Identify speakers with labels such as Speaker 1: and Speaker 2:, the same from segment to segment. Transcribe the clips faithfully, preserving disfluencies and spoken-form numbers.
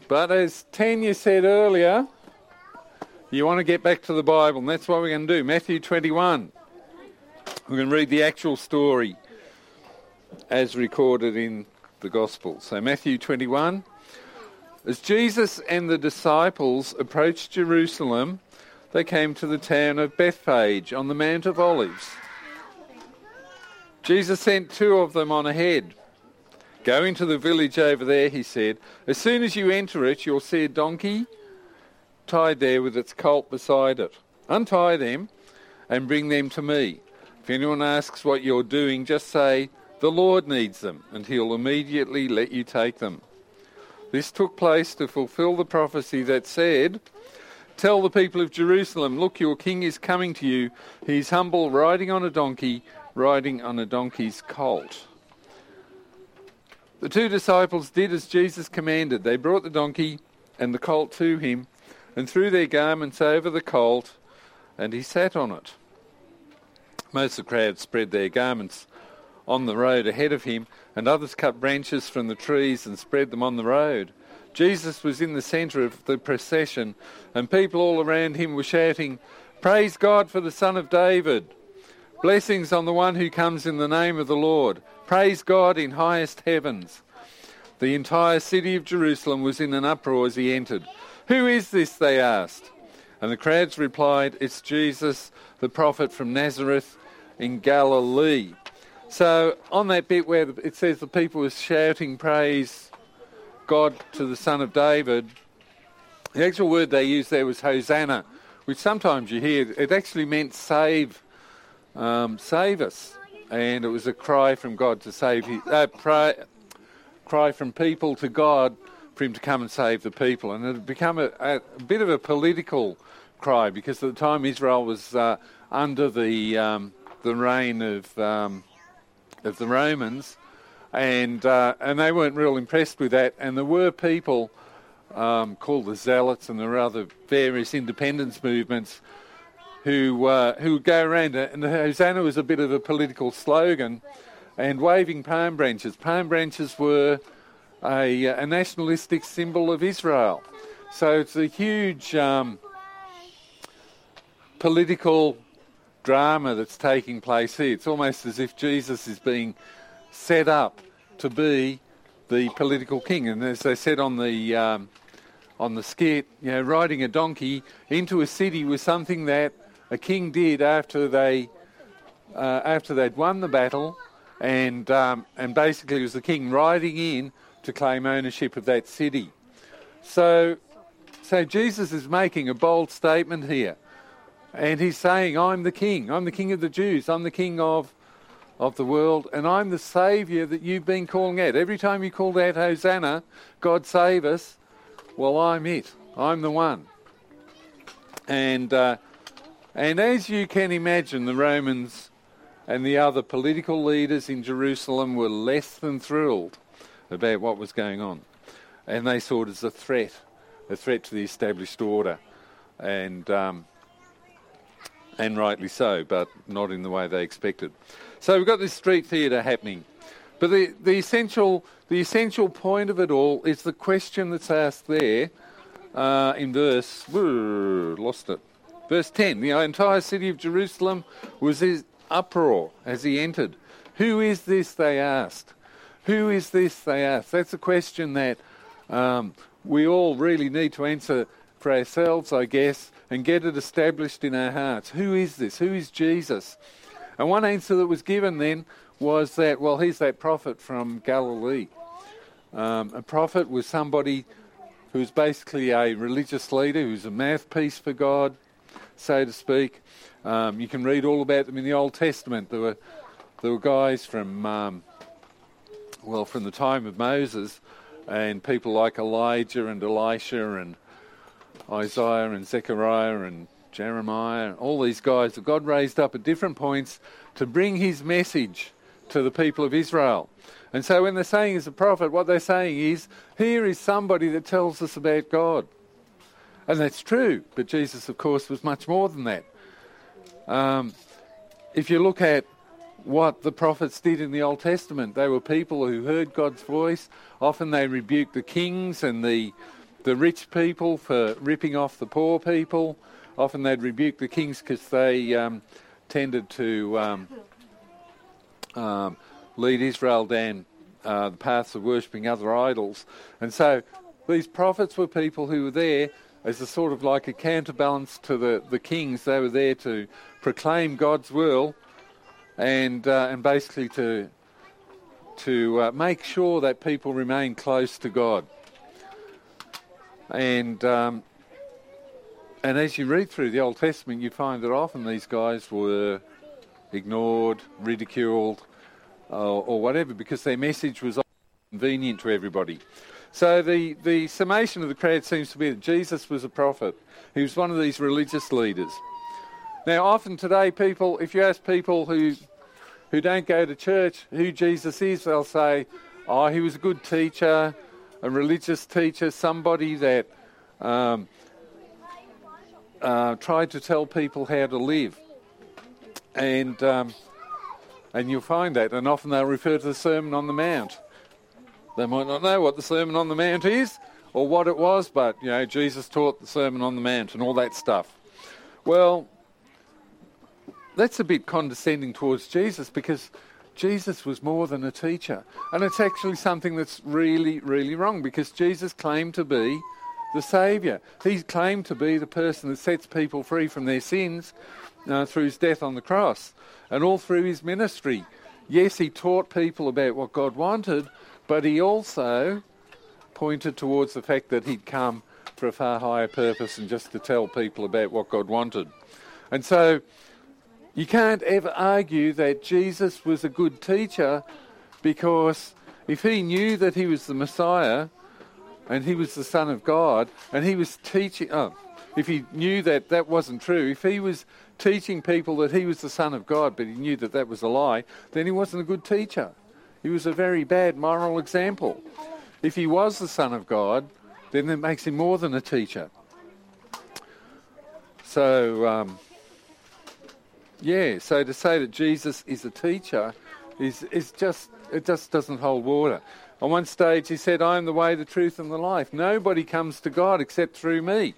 Speaker 1: But as Tanya said earlier, you want to get back to the Bible, and that's what we're going to do. Matthew twenty-one. We're going to read the actual story as recorded in the Gospel. So Matthew twenty-one. As Jesus and the disciples approached Jerusalem, they came to the town of Bethphage on the Mount of Olives. Jesus sent two of them on ahead. Go into the village over there, he said. As soon as you enter it, you'll see a donkey tied there with its colt beside it. Untie them and bring them to me. If anyone asks what you're doing, just say, the Lord needs them, and he'll immediately let you take them. This took place to fulfill the prophecy that said, tell the people of Jerusalem, look, your king is coming to you. He's humble, riding on a donkey, riding on a donkey's colt. The two disciples did as Jesus commanded. They brought the donkey and the colt to him and threw their garments over the colt, and he sat on it. Most of the crowd spread their garments on the road ahead of him, and others cut branches from the trees and spread them on the road. Jesus was in the centre of the procession, and people all around him were shouting, praise God for the Son of David. Blessings on the one who comes in the name of the Lord. Praise God in highest heavens. The entire city of Jerusalem was in an uproar as he entered. Who is this, they asked. And the crowds replied, it's Jesus, the prophet from Nazareth in Galilee. So on that bit where it says the people were shouting praise God to the Son of David, the actual word they used there was Hosanna, which sometimes you hear. It actually meant save, um, save us. And it was a cry from God to save his, uh, pray, cry from people to God for him to come and save the people. And it had become a, a, a bit of a political cry, because at the time Israel was uh, under the um, the reign of um, of the Romans, and uh, and they weren't real impressed with that. And there were people um, called the Zealots, and there were other various independence movements who uh, who would go around, and the Hosanna was a bit of a political slogan, and waving palm branches. Palm branches were a, a nationalistic symbol of Israel. So it's a huge um, political drama that's taking place here. It's almost as if Jesus is being set up to be the political king. And as they said on the um, on the skit, you know, riding a donkey into a city was something that a king did after they uh, after they'd won the battle, and um, and basically it was the king riding in to claim ownership of that city. So, so Jesus is making a bold statement here, and he's saying, "I'm the king. I'm the king of the Jews. I'm the king of of the world, and I'm the saviour that you've been calling out. Every time you called out Hosanna, God save us. Well, I'm it. I'm the one." And uh, And as you can imagine, the Romans and the other political leaders in Jerusalem were less than thrilled about what was going on. And they saw it as a threat, a threat to the established order. And um, and rightly so, but not in the way they expected. So we've got this street theatre happening. But the, the essential the essential point of it all is the question that's asked there uh, in verse... Whoa, lost it. Verse ten, the entire city of Jerusalem was in uproar as he entered. Who is this, they asked. Who is this, they asked. That's a question that um, we all really need to answer for ourselves, I guess, and get it established in our hearts. Who is this? Who is Jesus? And one answer that was given then was that, well, he's that prophet from Galilee. Um, a prophet was somebody who's basically a religious leader, who's a mouthpiece for God, so to speak. Um, you can read all about them in the Old Testament. There were there were guys from um, well from the time of Moses, and people like Elijah and Elisha and Isaiah and Zechariah and Jeremiah, all these guys that God raised up at different points to bring his message to the people of Israel. And so when they're saying he's a prophet, what they're saying is, here is somebody that tells us about God. And that's true, but Jesus, of course, was much more than that. Um, if you look at what the prophets did in the Old Testament, they were people who heard God's voice. Often they rebuked the kings and the the rich people for ripping off the poor people. Often they'd rebuke the kings because they um, tended to um, um, lead Israel down uh, the paths of worshipping other idols. And so these prophets were people who were there as a sort of like a counterbalance to the, the kings. They were there to proclaim God's will and uh, and basically to to uh, make sure that people remain close to God. And um, and as you read through the Old Testament, you find that often these guys were ignored, ridiculed, uh, or whatever, because their message was convenient to everybody. So the, the summation of the crowd seems to be that Jesus was a prophet. He was one of these religious leaders. Now, often today, people, if you ask people who who don't go to church who Jesus is, they'll say, oh, he was a good teacher, a religious teacher, somebody that um, uh, tried to tell people how to live. And um, and you'll find that, and often they'll refer to the Sermon on the Mount. They might not know what the Sermon on the Mount is or what it was, but, you know, Jesus taught the Sermon on the Mount and all that stuff. Well, that's a bit condescending towards Jesus, because Jesus was more than a teacher. And it's actually something that's really, really wrong, because Jesus claimed to be the Saviour. He claimed to be the person that sets people free from their sins uh, through his death on the cross. And all through his ministry, yes, he taught people about what God wanted, but he also pointed towards the fact that he'd come for a far higher purpose than just to tell people about what God wanted. And so you can't ever argue that Jesus was a good teacher, because if he knew that he was the Messiah and he was the Son of God, and he was teaching, oh, if he knew that that wasn't true, if he was teaching people that he was the Son of God, but he knew that that was a lie, then he wasn't a good teacher. He was a very bad moral example. If he was the Son of God, then that makes him more than a teacher. So, um, yeah, so to say that Jesus is a teacher is, is just, it just doesn't hold water. On one stage he said, I am the way, the truth and the life. Nobody comes to God except through me.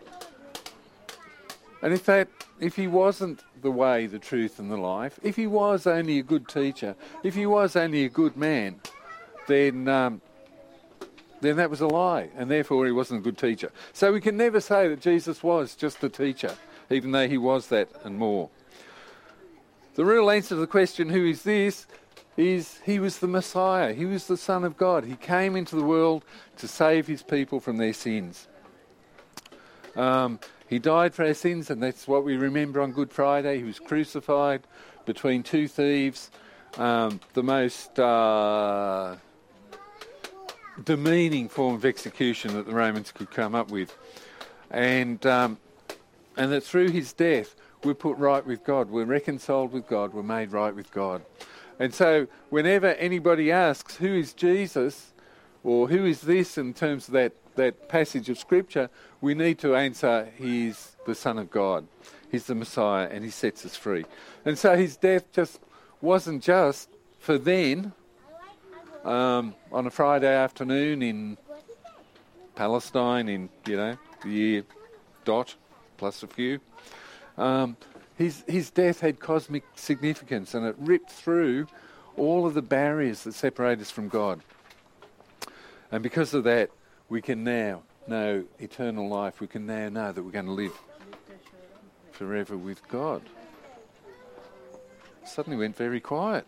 Speaker 1: And if that, if he wasn't the way, the truth and the life, if he was only a good teacher, if he was only a good man, then um, then that was a lie, and therefore he wasn't a good teacher. So we can never say that Jesus was just a teacher, even though he was that and more. The real answer to the question, who is this, is he was the Messiah. He was the Son of God. He came into the world to save his people from their sins. Um, he died for our sins, and that's what we remember on Good Friday. He was crucified between two thieves, um, the most uh, demeaning form of execution that the Romans could come up with. And, um, and that through his death, we're put right with God. We're reconciled with God. We're made right with God. And so whenever anybody asks, who is Jesus, or who is this in terms of that, that passage of Scripture, we need to answer, he's the Son of God. He's the Messiah, and he sets us free. And so his death just wasn't just for then, um, on a Friday afternoon in Palestine in, you know, the year dot plus a few. Um, his his death had cosmic significance, and it ripped through all of the barriers that separate us from God. And because of that, we can now know eternal life. We can now know that we're going to live forever with God. Suddenly went very quiet.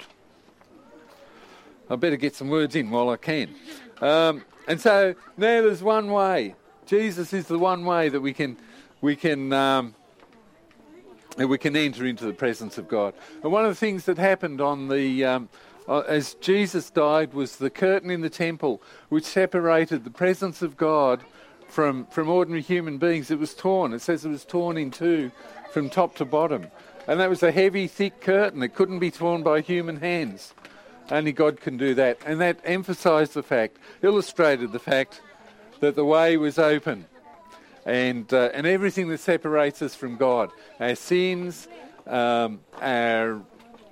Speaker 1: I better get some words in while I can. Um, and so now there's one way. Jesus is the one way that we can we can um, we can enter into the presence of God. And one of the things that happened on the um, uh, as Jesus died was the curtain in the temple, which separated the presence of God from from ordinary human beings. It was torn. It says it was torn in two from top to bottom. And that was a heavy, thick curtain. It couldn't be torn by human hands. Only God can do that. And that emphasised the fact, illustrated the fact, that the way was open. And uh, and everything that separates us from God, our sins, um, our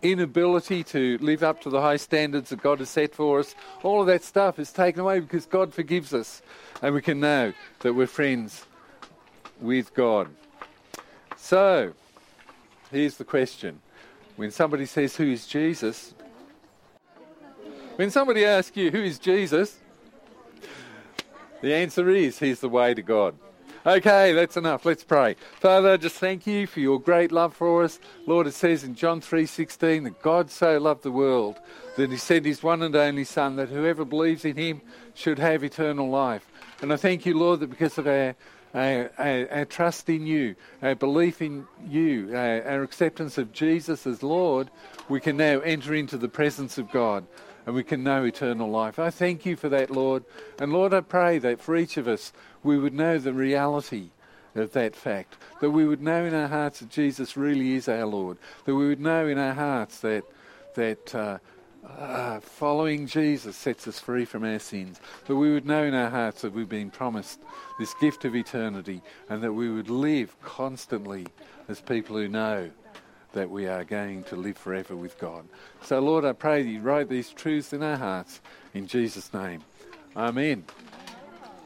Speaker 1: inability to live up to the high standards that God has set for us, all of that stuff is taken away because God forgives us, and we can know that we're friends with God. So, here's the question. When somebody says, who is Jesus? When somebody asks you, who is Jesus? The answer is, he's the way to God. Okay, that's enough. Let's pray. Father, just thank you for your great love for us. Lord, it says in John three sixteen that God so loved the world that he sent his one and only Son, that whoever believes in him should have eternal life. And I thank you, Lord, that because of our, our, our, our trust in you, our belief in you, our, our acceptance of Jesus as Lord, we can now enter into the presence of God and we can know eternal life. I thank you for that, Lord. And Lord, I pray that for each of us, we would know the reality of that fact, that we would know in our hearts that Jesus really is our Lord, that we would know in our hearts that that uh, uh, following Jesus sets us free from our sins, that we would know in our hearts that we've been promised this gift of eternity, and that we would live constantly as people who know that we are going to live forever with God. So Lord, I pray that you write these truths in our hearts in Jesus' name. Amen.